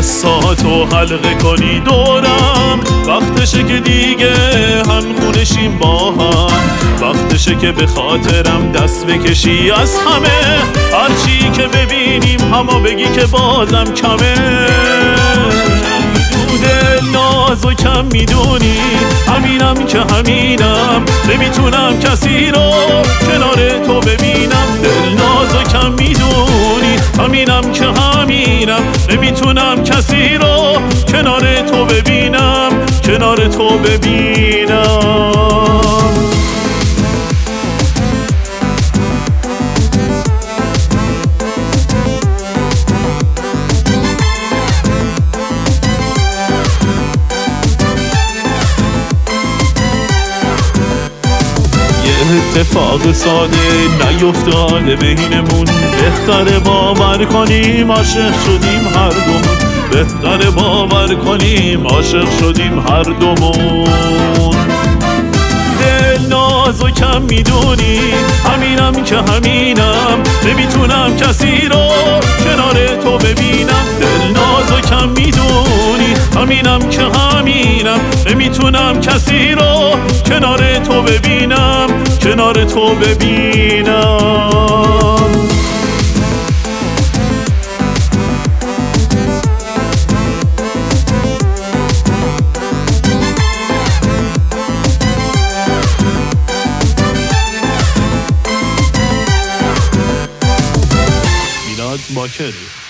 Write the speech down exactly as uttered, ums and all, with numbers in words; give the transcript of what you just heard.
دستاتو حلقه کنی دورم. وقتشه که دیگه هم خونشیم با هم، وقتشه که به خاطرم دست بکشی از همه. هرچی که ببینیم همه بگی که بازم کمه. دل نازو کم میدونی، همینم که همینم، نمیتونم کسی رو کنار تو ببینم. دل نازو کم میدونی، همینم که همینم، نمیتونم کسی رو کنار تو ببینم، کنار تو ببینم. اتفاق ساده نیفتاده بینمون، بهتره باور کنیم عاشق شدیم هر دومون. بهتره باور کنیم عاشق شدیم هر دومون. دل نازو کم میدونی، همینم که همینم، نمیتونم کسی رو کنار تو ببینم. دل نازو کم میدونی، همینم که همینم، نمیتونم کسی رو کنار تو ببینم، کنار تو ببینم. میلاد باکری